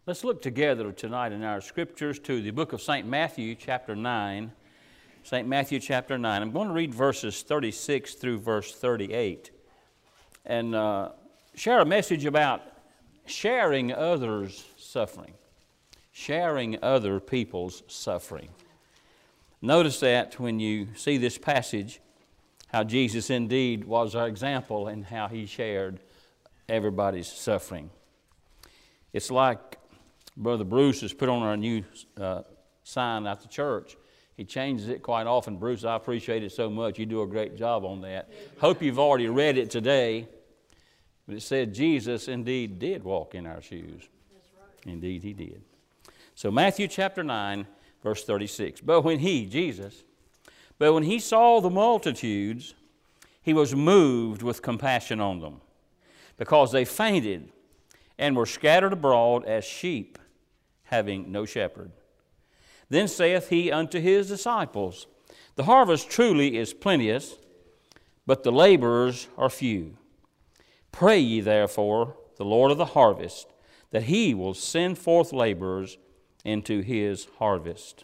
Let's look together tonight in our scriptures to the book of St. Matthew, chapter 9. St. Matthew, chapter 9. I'm going to read verses 36 through verse 38 and share a message about sharing others' suffering, sharing other people's suffering. Notice that when you see this passage, how Jesus indeed was our example and how He shared everybody's suffering. It's like Brother Bruce has put on our new sign at the church. He changes it quite often. Bruce, I appreciate it so much. You do a great job on that. Hope you've already read it today. But it said Jesus indeed did walk in our shoes. That's right. Indeed He did. So Matthew chapter 9, verse 36. But when He, Jesus, saw the multitudes, He was moved with compassion on them, because they fainted and were scattered abroad as sheep, having no shepherd. Then saith He unto His disciples, The harvest truly is plenteous, but the laborers are few. Pray ye therefore the Lord of the harvest, that He will send forth laborers into His harvest.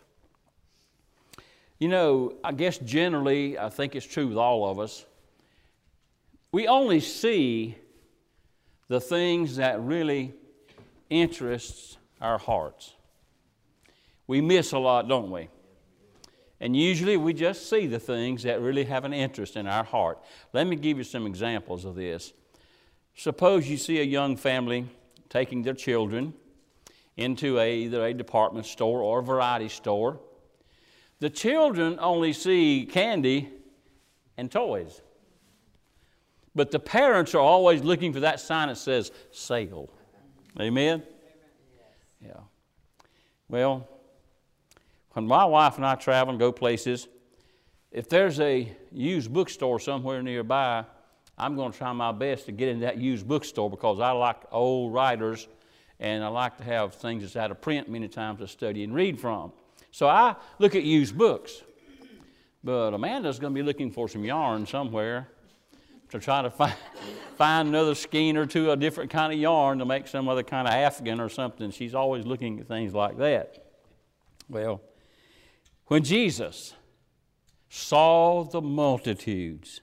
You know, I guess generally, I think it's true with all of us, we only see the things that really interests our hearts. We miss a lot, don't we? And usually we just see the things that really have an interest in our heart. Let me give you some examples of this. Suppose you see a young family taking their children into either a department store or a variety store. The children only see candy and toys. But the parents are always looking for that sign that says sale. Amen? Yeah. Well, when my wife and I travel and go places, if there's a used bookstore somewhere nearby, I'm going to try my best to get in that used bookstore, because I like old writers and I like to have things that's out of print many times to study and read from. So I look at used books. But Amanda's going to be looking for some yarn somewhere to try to find another skein or two, a different kind of yarn to make some other kind of afghan or something. She's always looking at things like that. Well, when Jesus saw the multitudes,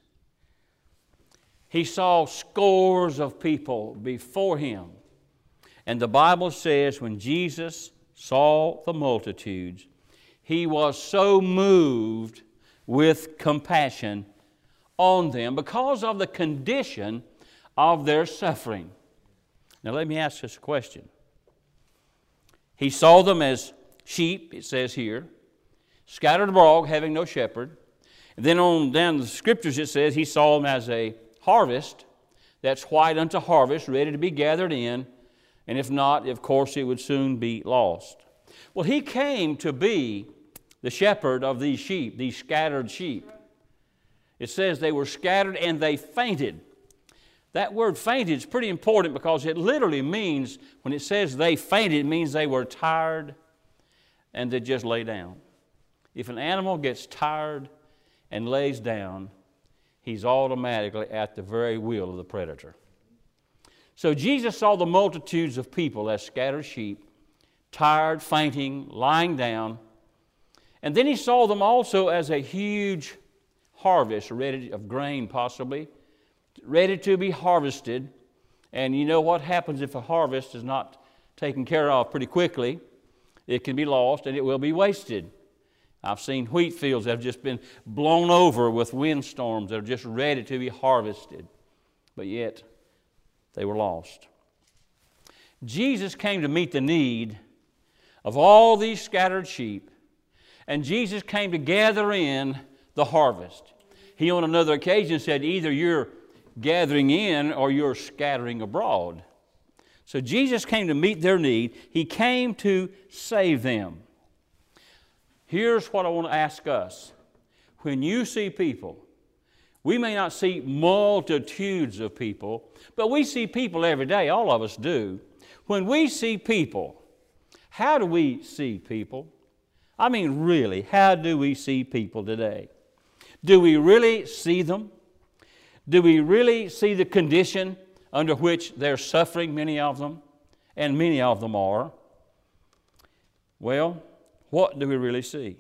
He saw scores of people before Him. And the Bible says when Jesus saw the multitudes, He was so moved with compassion on them because of the condition of their suffering. Now let me ask this question. He saw them as sheep, it says here, scattered abroad, having no shepherd. And then on down the scriptures it says He saw them as a harvest that's white unto harvest, ready to be gathered in. And if not, of course, it would soon be lost. Well, He came to be the shepherd of these sheep, these scattered sheep. It says they were scattered and they fainted. That word fainted is pretty important, because it literally means, when it says they fainted, it means they were tired and they just lay down. If an animal gets tired and lays down, he's automatically at the very will of the predator. So Jesus saw the multitudes of people as scattered sheep, tired, fainting, lying down. And then He saw them also as a huge harvest, ready of grain possibly, ready to be harvested. And you know what happens if a harvest is not taken care of pretty quickly? It can be lost and it will be wasted. I've seen wheat fields that have just been blown over with windstorms that are just ready to be harvested, but yet they were lost. Jesus came to meet the need of all these scattered sheep, and Jesus came to gather in the harvest. He on another occasion said, either you're gathering in or you're scattering abroad. So Jesus came to meet their need. He came to save them. Here's what I want to ask us. When you see people, we may not see multitudes of people, but we see people every day. All of us do. When we see people, how do we see people? I mean, really, how do we see people today? Do we really see them? Do we really see the condition under which they're suffering, many of them? And many of them are. Well, what do we really see?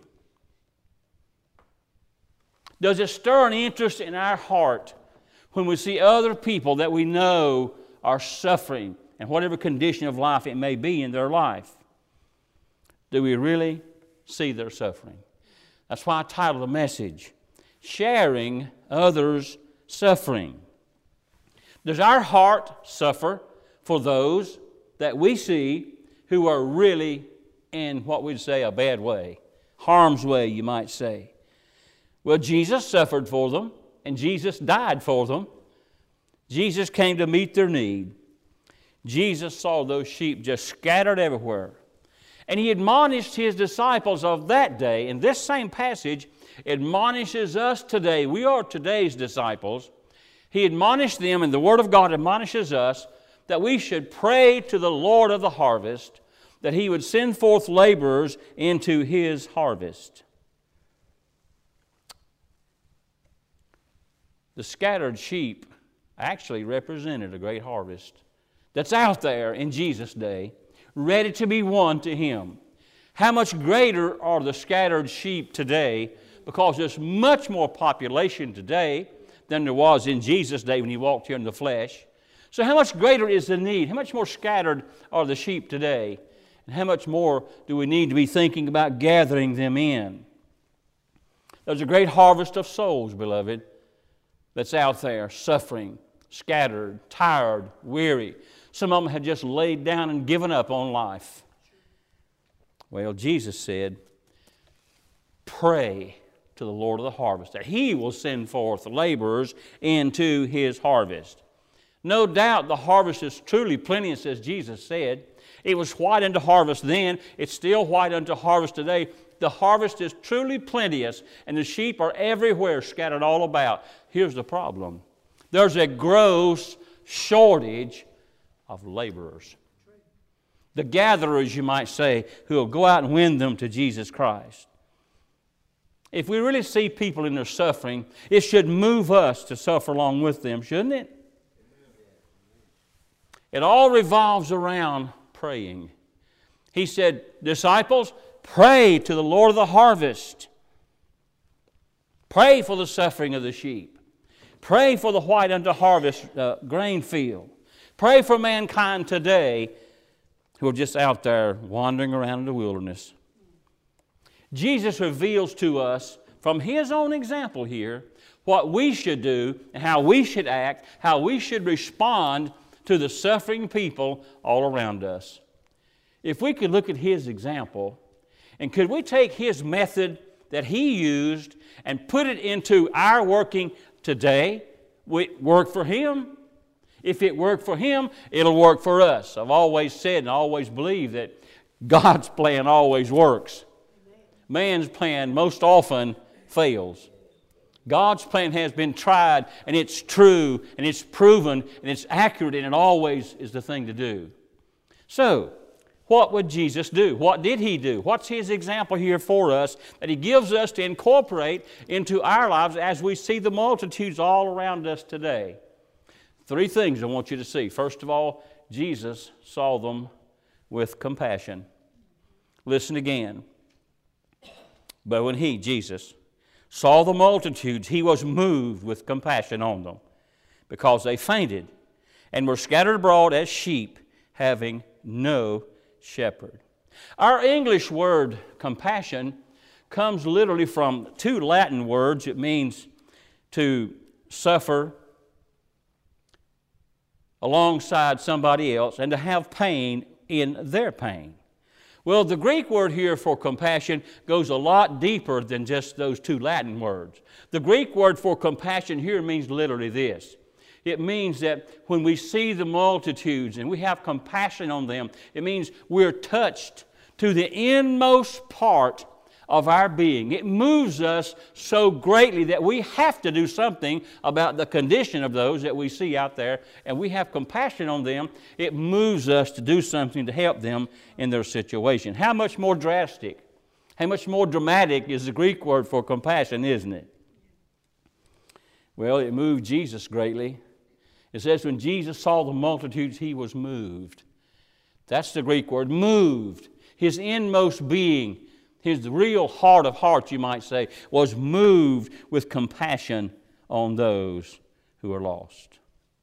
Does it stir an interest in our heart when we see other people that we know are suffering in whatever condition of life it may be in their life? Do we really see their suffering? That's why I titled the message, Sharing Others' Suffering. Does our heart suffer for those that we see who are really in what we'd say a bad way, harm's way, you might say? Well, Jesus suffered for them, and Jesus died for them. Jesus came to meet their need. Jesus saw those sheep just scattered everywhere. And He admonished His disciples of that day, and this same passage admonishes us today. We are today's disciples. He admonished them, and the Word of God admonishes us, that we should pray to the Lord of the harvest, that He would send forth laborers into His harvest. The scattered sheep actually represented a great harvest that's out there in Jesus' day, ready to be won to Him. How much greater are the scattered sheep today, because there's much more population today than there was in Jesus' day when He walked here in the flesh. So how much greater is the need? How much more scattered are the sheep today? And how much more do we need to be thinking about gathering them in? There's a great harvest of souls, beloved, that's out there suffering, scattered, tired, weary. Some of them had just laid down and given up on life. Well, Jesus said, pray to the Lord of the harvest, that He will send forth laborers into His harvest. No doubt the harvest is truly plenteous, as Jesus said. It was white unto harvest then. It's still white unto harvest today. The harvest is truly plenteous, and the sheep are everywhere, scattered all about. Here's the problem. There's a gross shortage of laborers. The gatherers, you might say, who will go out and win them to Jesus Christ. If we really see people in their suffering, it should move us to suffer along with them, shouldn't it? It all revolves around praying. He said, disciples, pray to the Lord of the harvest. Pray for the suffering of the sheep. Pray for the white unto harvest grain field. Pray for mankind today who are just out there wandering around in the wilderness. Jesus reveals to us from His own example here what we should do and how we should act, how we should respond to the suffering people all around us. If we could look at His example, and could we take His method that He used and put it into our working today, would it work for Him? If it worked for Him, it'll work for us. I've always said and always believed that God's plan always works. Man's plan most often fails. God's plan has been tried, and it's true, and it's proven, and it's accurate, and it always is the thing to do. So, what would Jesus do? What did He do? What's His example here for us that He gives us to incorporate into our lives as we see the multitudes all around us today? 3 things I want you to see. First of all, Jesus saw them with compassion. Listen again. But when He, Jesus, saw the multitudes, He was moved with compassion on them, because they fainted and were scattered abroad as sheep, having no shepherd. Our English word compassion comes literally from 2 Latin words. It means to suffer alongside somebody else and to have pain in their pain. Well, the Greek word here for compassion goes a lot deeper than just those 2 Latin words. The Greek word for compassion here means literally this. It means that when we see the multitudes and we have compassion on them, it means we're touched to the inmost part of our being. It moves us so greatly that we have to do something about the condition of those that we see out there, and we have compassion on them. It moves us to do something to help them in their situation. How much more drastic, how much more dramatic is the Greek word for compassion, isn't it? Well, it moved Jesus greatly. It says when Jesus saw the multitudes, He was moved. That's the Greek word, moved. his inmost being, his real heart of hearts, you might say, was moved with compassion on those who are lost.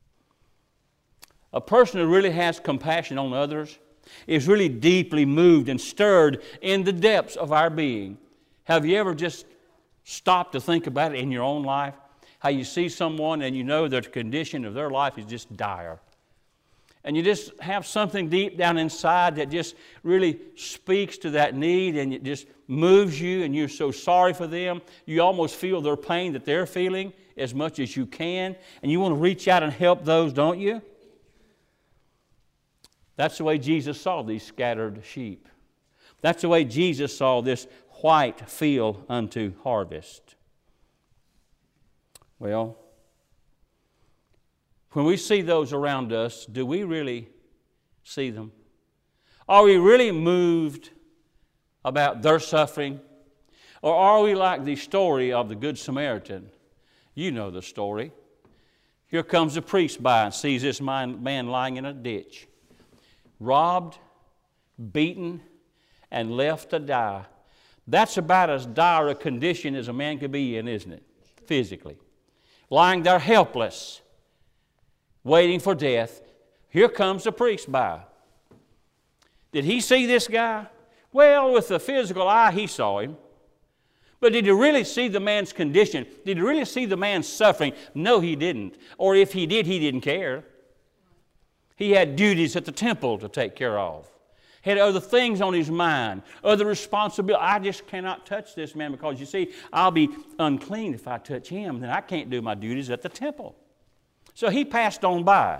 A person who really has compassion on others is really deeply moved and stirred in the depths of our being. Have you ever just stopped to think about it in your own life? How you see someone and you know the condition of their life is just dire. And you just have something deep down inside that just really speaks to that need, and it just moves you, and you're so sorry for them. You almost feel their pain that they're feeling as much as you can, and you want to reach out and help those, don't you? That's the way Jesus saw these scattered sheep. That's the way Jesus saw this white field unto harvest. Well, when we see those around us, do we really see them? Are we really moved about their suffering? Or are we like the story of the Good Samaritan? You know the story. Here comes the priest by and sees this man lying in a ditch, robbed, beaten, and left to die. That's about as dire a condition as a man could be in, isn't it? Physically. Lying there helpless, waiting for death. Here comes the priest by. Did he see this guy? Well, with the physical eye, he saw him. But did he really see the man's condition? Did he really see the man's suffering? No, he didn't. Or if he did, he didn't care. He had duties at the temple to take care of. Had other things on his mind, other responsibilities. I just cannot touch this man because, you see, I'll be unclean if I touch him. Then I can't do my duties at the temple. So he passed on by.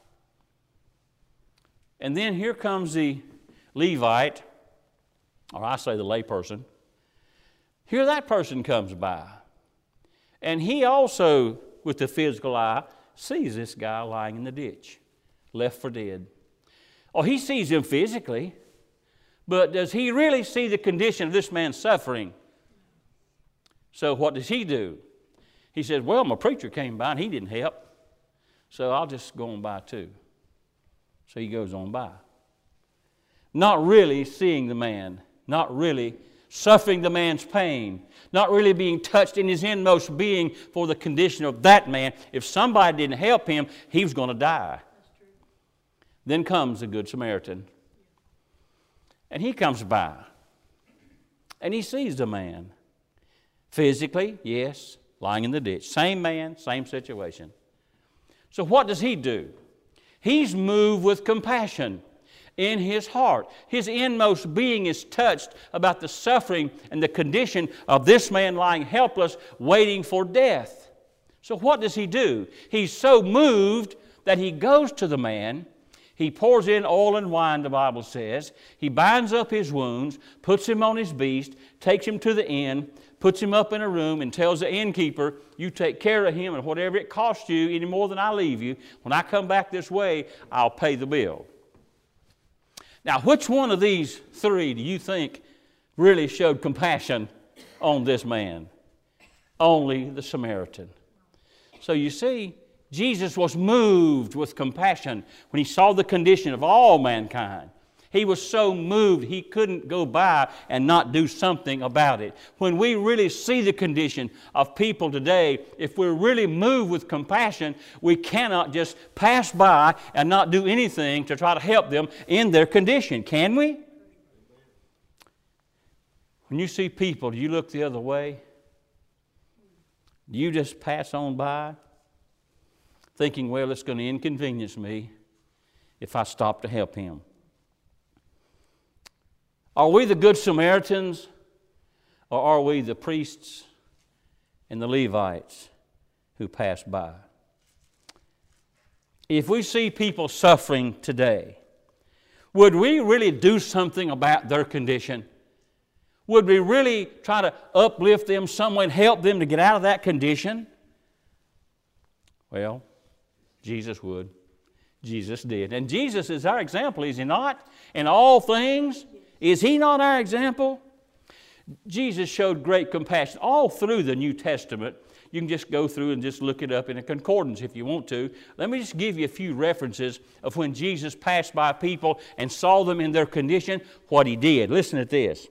And then here comes the Levite, or I say the layperson. Here that person comes by. And he also, with the physical eye, sees this guy lying in the ditch, left for dead. Oh, he sees him physically, but does he really see the condition of this man's suffering? So what does he do? He says, well, my preacher came by and he didn't help, so I'll just go on by too. So he goes on by. Not really seeing the man, not really suffering the man's pain, not really being touched in his inmost being for the condition of that man. If somebody didn't help him, he was going to die. Then comes the Good Samaritan. And he comes by. And he sees the man. Physically, yes, lying in the ditch. Same man, same situation. So what does he do? He's moved with compassion in his heart. His inmost being is touched about the suffering and the condition of this man lying helpless, waiting for death. So what does he do? He's so moved that he goes to the man. He pours in oil and wine, the Bible says. He binds up his wounds, puts him on his beast, takes him to the inn, puts him up in a room, and tells the innkeeper, you take care of him, and whatever it costs you, any more than I leave you, when I come back this way, I'll pay the bill. Now, which one of these three do you think really showed compassion on this man? Only the Samaritan. So you see, Jesus was moved with compassion when he saw the condition of all mankind. He was so moved he couldn't go by and not do something about it. When we really see the condition of people today, if we're really moved with compassion, we cannot just pass by and not do anything to try to help them in their condition. Can we? When you see people, do you look the other way? Do you just pass on by, thinking, well, it's going to inconvenience me if I stop to help him? Are we the Good Samaritans, or are we the priests and the Levites who pass by? If we see people suffering today, would we really do something about their condition? Would we really try to uplift them some way and help them to get out of that condition? Well, Jesus would. Jesus did. And Jesus is our example, is he not? In all things, is he not our example? Jesus showed great compassion all through the New Testament. You can just go through and just look it up in a concordance if you want to. Let me just give you a few references of when Jesus passed by people and saw them in their condition, what He did. Listen to this.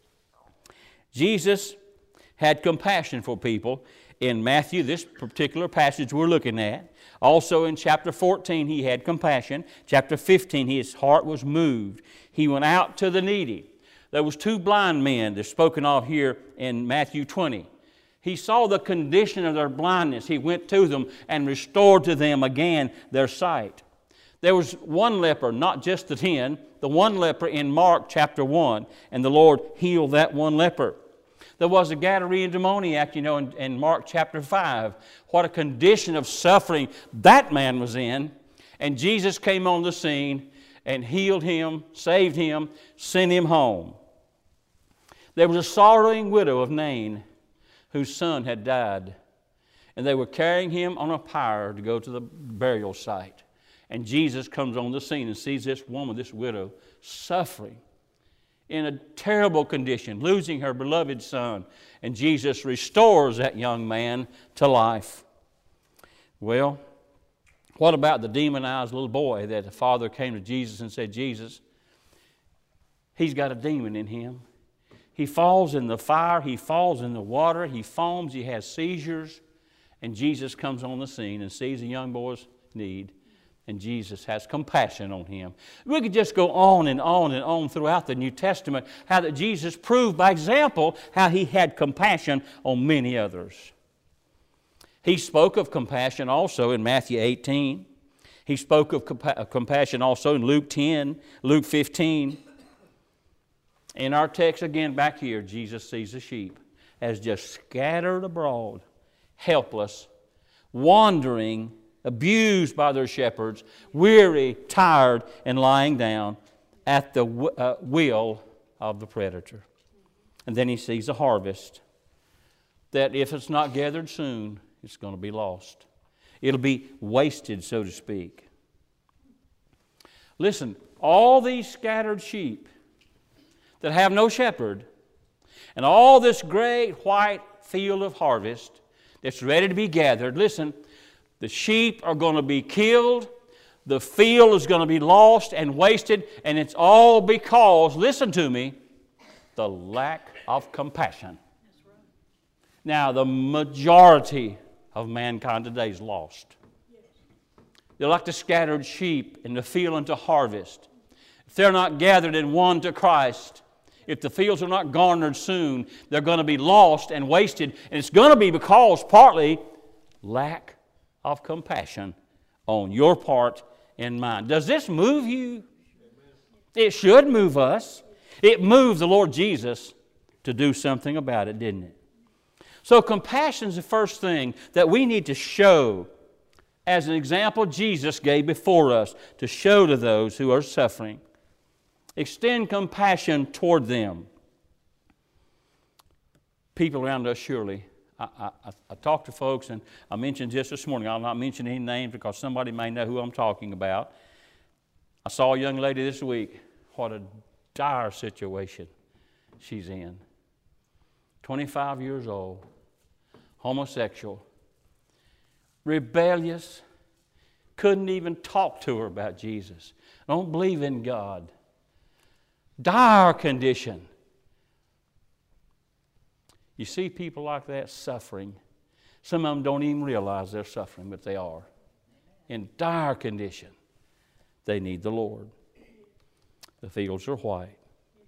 Jesus had compassion for people. In Matthew, this particular passage we're looking at. Also in chapter 14, He had compassion. Chapter 15, His heart was moved. He went out to the needy. There was 2 blind men that are spoken of here in Matthew 20. He saw the condition of their blindness. He went to them and restored to them again their sight. There was one leper, not just the 10, the one leper in Mark chapter 1, and the Lord healed that one leper. There was a Gadarene demoniac, in Mark chapter 5. What a condition of suffering that man was in. And Jesus came on the scene and healed him, saved him, sent him home. There was a sorrowing widow of Nain whose son had died. And they were carrying him on a pyre to go to the burial site. And Jesus comes on the scene and sees this woman, this widow, suffering in a terrible condition, losing her beloved son. And Jesus restores that young man to life. Well, what about the demonized little boy that the father came to Jesus and said, Jesus, he's got a demon in him. He falls in the fire, he falls in the water, he foams, he has seizures. And Jesus comes on the scene and sees the young boy's need. And Jesus has compassion on him. We could just go on and on and on throughout the New Testament how that Jesus proved by example how He had compassion on many others. He spoke of compassion also in Matthew 18. He spoke of compassion also in Luke 10, Luke 15. In our text again back here, Jesus sees the sheep as just scattered abroad, helpless, wandering, abused by their shepherds, weary, tired, and lying down at the will of the predator. And then He sees a harvest that if it's not gathered soon, it's going to be lost. It'll be wasted, so to speak. Listen, all these scattered sheep that have no shepherd, and all this great white field of harvest that's ready to be gathered, listen, the sheep are going to be killed, the field is going to be lost and wasted, and it's all because, listen to me, the lack of compassion. Now, the majority of mankind today is lost. They're like the scattered sheep in the field unto harvest. If they're not gathered and won to Christ, if the fields are not garnered soon, they're going to be lost and wasted. And it's going to be because partly lack of compassion on your part and mine. Does this move you? It should move us. It moved the Lord Jesus to do something about it, didn't it? So compassion is the first thing that we need to show as an example Jesus gave before us to show to those who are suffering. Extend compassion toward them. People around us surely. I talk to folks, and I mentioned just this morning, I'll not mention any names because somebody may know who I'm talking about. I saw a young lady this week. What a dire situation she's in. 25 years old, homosexual, rebellious, couldn't even talk to her about Jesus. Don't believe in God. Dire condition. You see people like that suffering. Some of them don't even realize they're suffering, but they are. In dire condition. They need the Lord. The fields are white.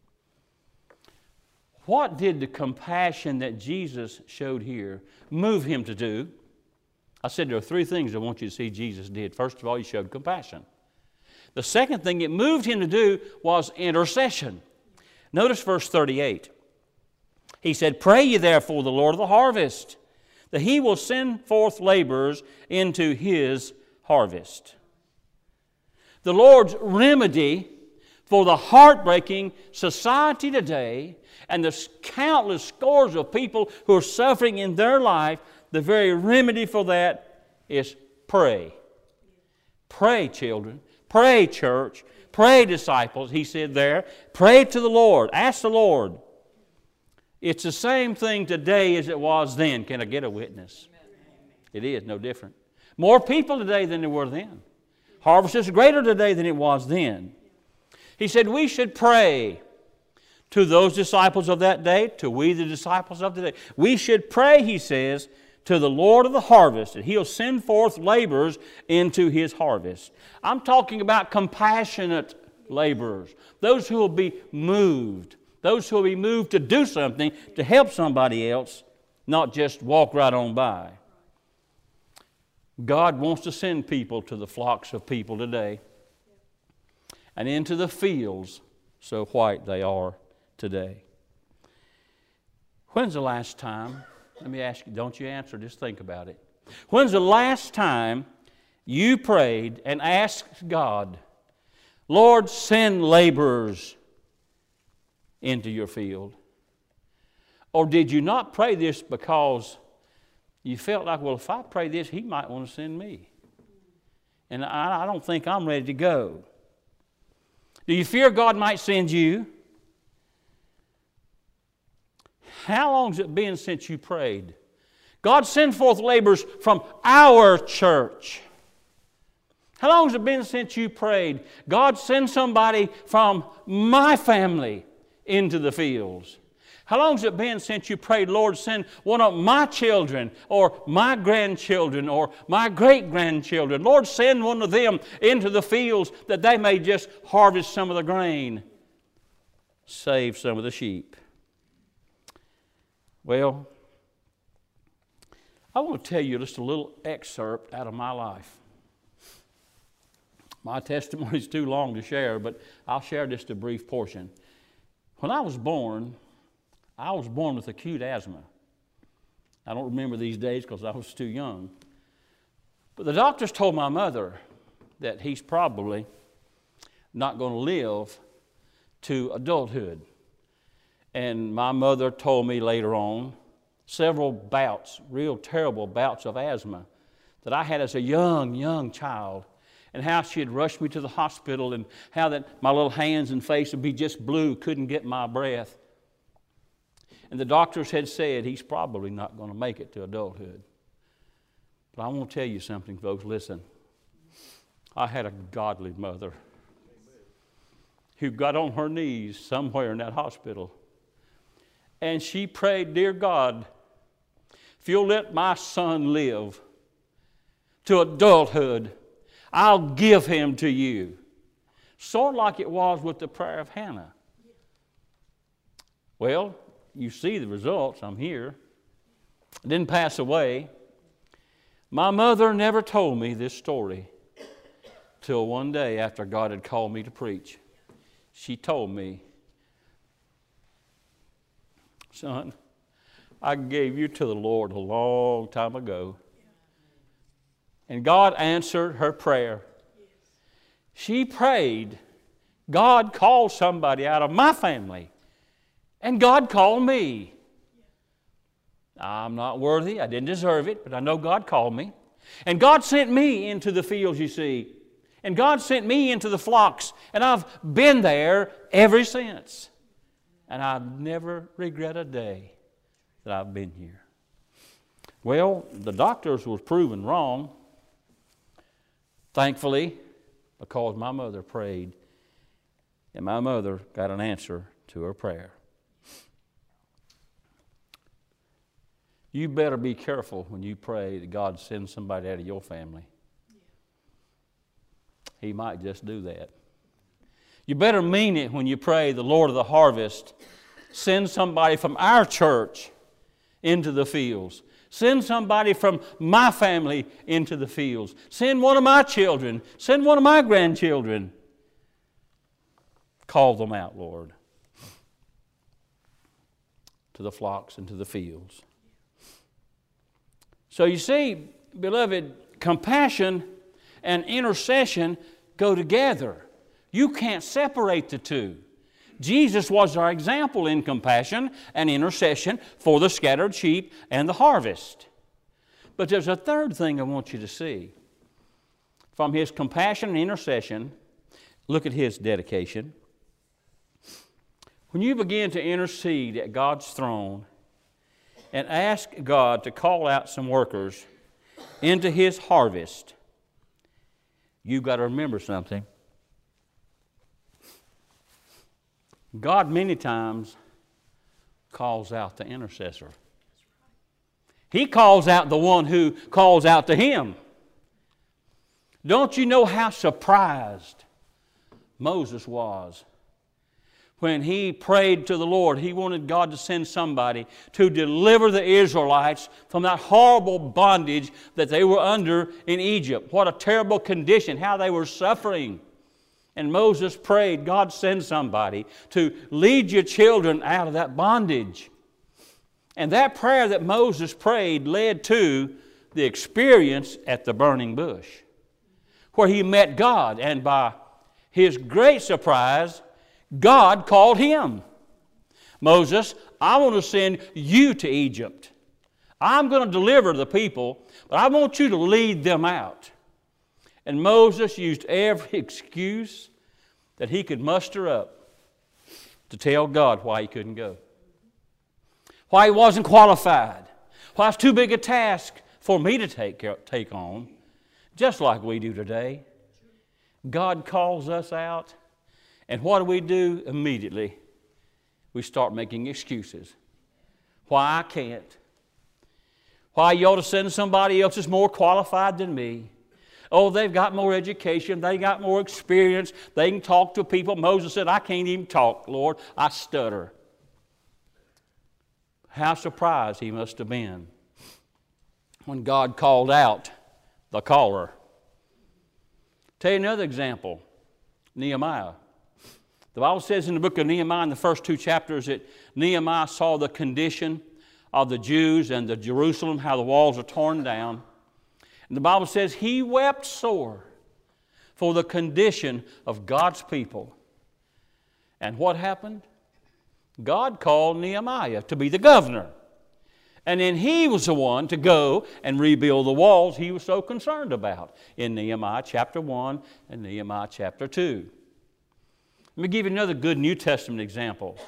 What did the compassion that Jesus showed here move Him to do? I said there are three things I want you to see Jesus did. First of all, He showed compassion. The second thing it moved Him to do was intercession. Notice verse 38. He said, "Pray ye therefore the Lord of the harvest, that He will send forth laborers into His harvest." The Lord's remedy for the heartbreaking society today and the countless scores of people who are suffering in their life, the very remedy for that is pray. Pray, children. Pray, church. Pray, disciples. He said there, pray to the Lord. Ask the Lord. It's the same thing today as it was then. Can I get a witness? Amen. It is no different. More people today than there were then. Harvest is greater today than it was then. He said we should pray to those disciples of that day, to we the disciples of today. We should pray, he says, to the Lord of the harvest, that He'll send forth laborers into His harvest. I'm talking about compassionate laborers, those who will be moved, those who will be moved to do something to help somebody else, not just walk right on by. God wants to send people to the flocks of people today and into the fields so white they are today. When's the last time, let me ask you, don't you answer, just think about it. When's the last time you prayed and asked God, Lord, send laborers into your field? Or did you not pray this because you felt like, well, if I pray this, He might want to send me? And I don't think I'm ready to go. Do you fear God might send you? How long has it been since you prayed? God, send forth laborers from our church. How long has it been since you prayed? God, send somebody from my family into the fields. How long has it been since you prayed, Lord, send one of my children or my grandchildren or my great-grandchildren. Lord, send one of them into the fields that they may just harvest some of the grain, save some of the sheep. Well, I want to tell you just a little excerpt out of my life. My testimony is too long to share, but I'll share just a brief portion. When I was born with acute asthma. I don't remember these days because I was too young. But the doctors told my mother that he's probably not going to live to adulthood. And my mother told me later on several bouts, real terrible bouts of asthma that I had as a young child, and how she had rushed me to the hospital, and how that my little hands and face would be just blue, couldn't get my breath. And the doctors had said he's probably not going to make it to adulthood. But I want to tell you something, folks. Listen, I had a godly mother who got on her knees somewhere in that hospital. And she prayed, dear God, if you'll let my son live to adulthood, I'll give him to you. Sort of like it was with the prayer of Hannah. Well, you see the results. I'm here. I didn't pass away. My mother never told me this story till one day after God had called me to preach. She told me, son, I gave you to the Lord a long time ago. And God answered her prayer. She prayed. God called somebody out of my family. And God called me. I'm not worthy. I didn't deserve it, but I know God called me. And God sent me into the fields, you see. And God sent me into the flocks. And I've been there ever since. And I never regret a day that I've been here. Well, the doctors was proven wrong. Thankfully, because my mother prayed. And my mother got an answer to her prayer. You better be careful when you pray that God sends somebody out of your family. He might just do that. You better mean it when you pray, the Lord of the harvest, send somebody from our church into the fields. Send somebody from my family into the fields. Send one of my children. Send one of my grandchildren. Call them out, Lord, to the flocks and to the fields. So you see, beloved, compassion and intercession go together. You can't separate the two. Jesus was our example in compassion and intercession for the scattered sheep and the harvest. But there's a third thing I want you to see. From His compassion and intercession, look at His dedication. When you begin to intercede at God's throne and ask God to call out some workers, into His harvest, you've got to remember something. God many times calls out the intercessor. He calls out the one who calls out to Him. Don't you know how surprised Moses was when he prayed to the Lord? He wanted God to send somebody to deliver the Israelites from that horrible bondage that they were under in Egypt. What a terrible condition, how they were suffering. And Moses prayed, God, send somebody to lead your children out of that bondage. And that prayer that Moses prayed led to the experience at the burning bush, where he met God. And by his great surprise, God called him. Moses, I want to send you to Egypt. I'm going to deliver the people, but I want you to lead them out. And Moses used every excuse that he could muster up to tell God why he couldn't go. Why he wasn't qualified. Why it's too big a task for me to take on, just like we do today. God calls us out, and what do? Immediately, we start making excuses. Why I can't. Why you ought to send somebody else that's more qualified than me. Oh, they've got more education. They got more experience. They can talk to people. Moses said, I can't even talk, Lord. I stutter. How surprised he must have been when God called out the caller. Tell you another example, Nehemiah. The Bible says in the book of Nehemiah, in the first 2 chapters, that Nehemiah saw the condition of the Jews and the Jerusalem, how the walls are torn down. And the Bible says he wept sore for the condition of God's people. And what happened? God called Nehemiah to be the governor. And then he was the one to go and rebuild the walls he was so concerned about in Nehemiah chapter 1 and Nehemiah chapter 2. Let me give you another good New Testament example.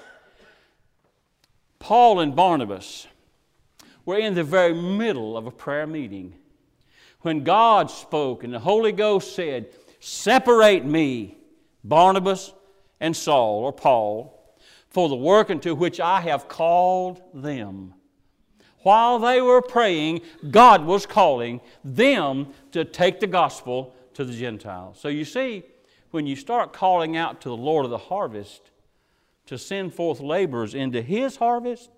Paul and Barnabas were in the very middle of a prayer meeting when God spoke and the Holy Ghost said, separate me, Barnabas and Saul, or Paul, for the work unto which I have called them. While they were praying, God was calling them to take the gospel to the Gentiles. So you see, when you start calling out to the Lord of the harvest to send forth laborers into His harvest,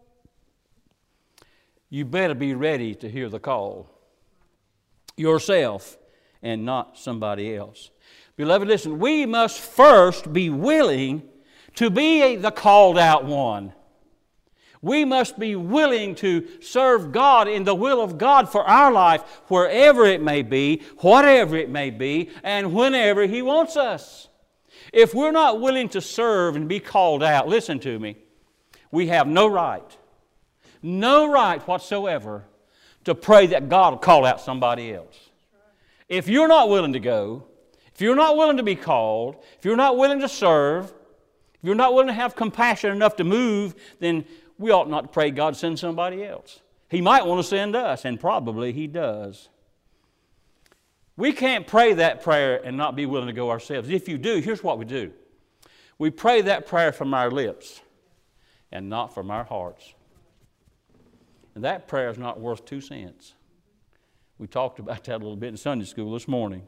you better be ready to hear the call yourself and not somebody else. Beloved, listen, we must first be willing to be the called out one. We must be willing to serve God in the will of God for our life, wherever it may be, whatever it may be, and whenever He wants us. If we're not willing to serve and be called out, listen to me, we have no right whatsoever to pray that God will call out somebody else. If you're not willing to go, if you're not willing to be called, if you're not willing to serve, if you're not willing to have compassion enough to move, then we ought not to pray God send somebody else. He might want to send us, and probably He does. We can't pray that prayer and not be willing to go ourselves. If you do, here's what we do. We pray that prayer from our lips and not from our hearts. And that prayer is not worth 2 cents. We talked about that a little bit in Sunday school this morning.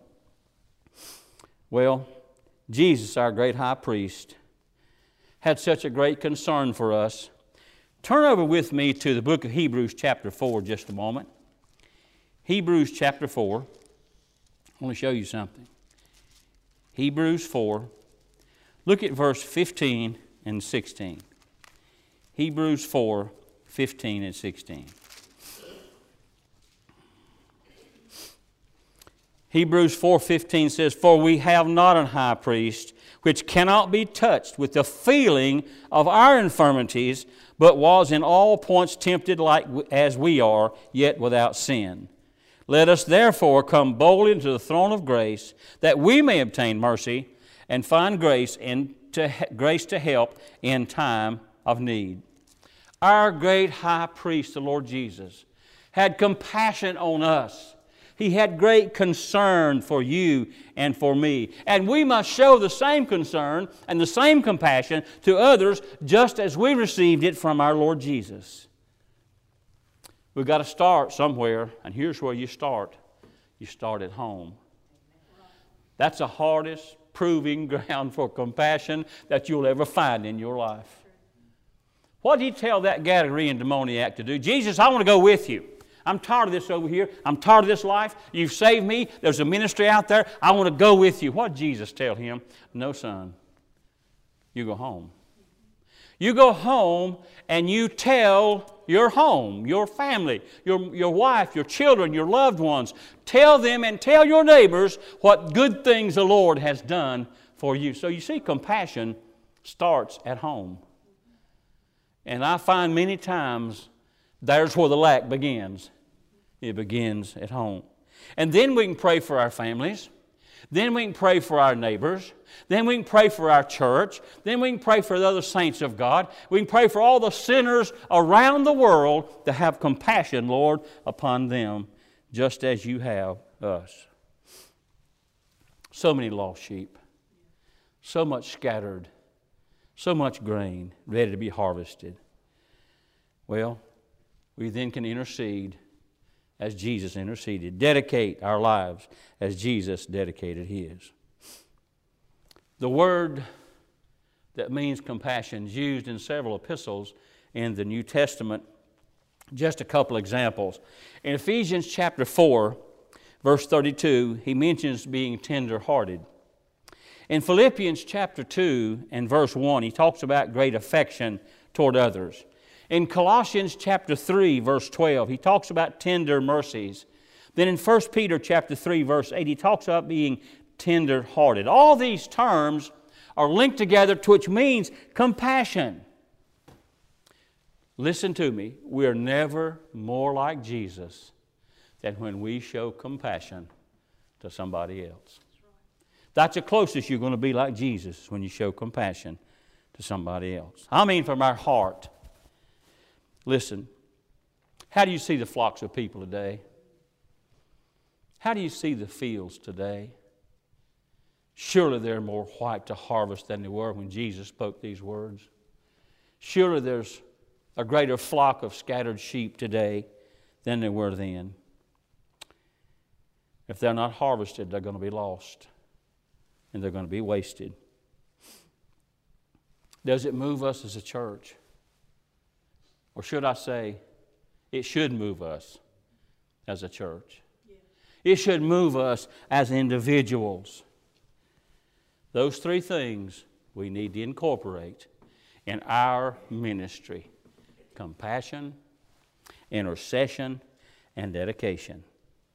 Well, Jesus, our great high priest, had such a great concern for us. Turn over with me to the book of Hebrews chapter 4 just a moment. Hebrews chapter 4. I want to show you something. Hebrews 4. Look at verse 15 and 16. Hebrews 4, 15 and 16. Hebrews 4:15 says, for we have not an high priest which cannot be touched with the feeling of our infirmities, but was in all points tempted like as we are, yet without sin. Let us therefore come boldly into the throne of grace, that we may obtain mercy and find grace to help in time of need. Our great high priest, the Lord Jesus, had compassion on us. He had great concern for you and for me. And we must show the same concern and the same compassion to others just as we received it from our Lord Jesus. We've got to start somewhere, and here's where you start. You start at home. That's the hardest proving ground for compassion that you'll ever find in your life. What did He tell that Gadarene demoniac to do? Jesus, I want to go with you. I'm tired of this over here. I'm tired of this life. You've saved me. There's a ministry out there. I want to go with you. What did Jesus tell him? No, son. You go home. You go home and you tell your home, your family, your wife, your children, your loved ones. Tell them and tell your neighbors what good things the Lord has done for you. So you see, compassion starts at home. And I find many times there's where the lack begins. It begins at home. And then we can pray for our families. Then we can pray for our neighbors. Then we can pray for our church. Then we can pray for the other saints of God. We can pray for all the sinners around the world to have compassion, Lord, upon them, just as you have us. So many lost sheep. So much scattered. So much grain ready to be harvested. Well, we then can intercede as Jesus interceded. Dedicate our lives as Jesus dedicated His. The word that means compassion is used in several epistles in the New Testament. Just a couple examples. In Ephesians chapter 4, verse 32, he mentions being tender-hearted. In Philippians chapter 2 and verse 1, he talks about great affection toward others. In Colossians chapter 3, verse 12, he talks about tender mercies. Then in 1 Peter chapter 3, verse 8, he talks about being tender-hearted. All these terms are linked together, to which means compassion. Listen to me. We are never more like Jesus than when we show compassion to somebody else. That's the closest you're going to be like Jesus, when you show compassion to somebody else. I mean from our heart. Listen, how do you see the flocks of people today? How do you see the fields today? Surely they're more white to harvest than they were when Jesus spoke these words. Surely there's a greater flock of scattered sheep today than there were then. If they're not harvested, they're going to be lost, and they're going to be wasted. Does it move us as a church? Or should I say, it should move us as a church. Yeah. It should move us as individuals. Those three things we need to incorporate in our ministry: compassion, intercession, and dedication.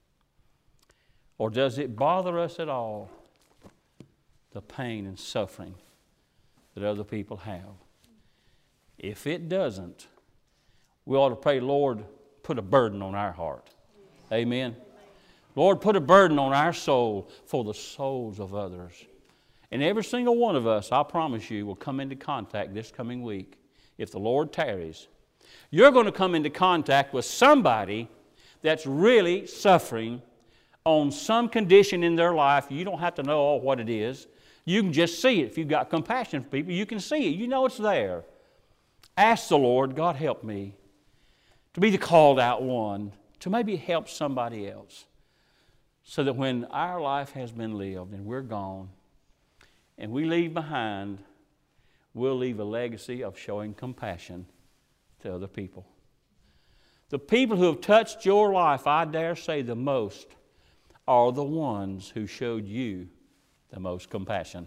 Or does it bother us at all, the pain and suffering that other people have? If it doesn't, we ought to pray, Lord, put a burden on our heart. Amen. Lord, put a burden on our soul for the souls of others. And every single one of us, I promise you, will come into contact this coming week, if the Lord tarries. You're going to come into contact with somebody that's really suffering on some condition in their life. You don't have to know all what it is. You can just see it. If you've got compassion for people, you can see it. You know it's there. Ask the Lord, God, help me to be the called out one, to maybe help somebody else, so that when our life has been lived and we're gone and we leave behind, we'll leave a legacy of showing compassion to other people. The people who have touched your life, I dare say the most, are the ones who showed you the most compassion.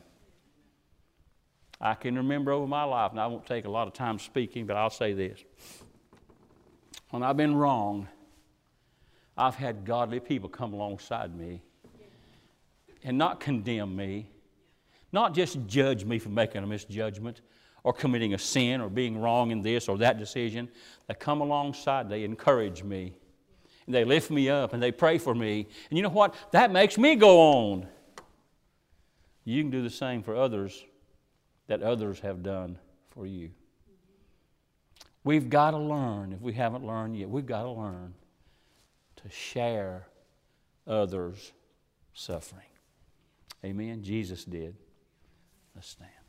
I can remember over my life, and I won't take a lot of time speaking, but I'll say this. When I've been wrong, I've had godly people come alongside me and not condemn me, not just judge me for making a misjudgment or committing a sin or being wrong in this or that decision. They come alongside, they encourage me, and they lift me up, and they pray for me. And you know what? That makes me go on. You can do the same for others that others have done for you. We've got to learn, if we haven't learned yet, we've got to learn to share others' suffering. Amen. Jesus did. Let's stand.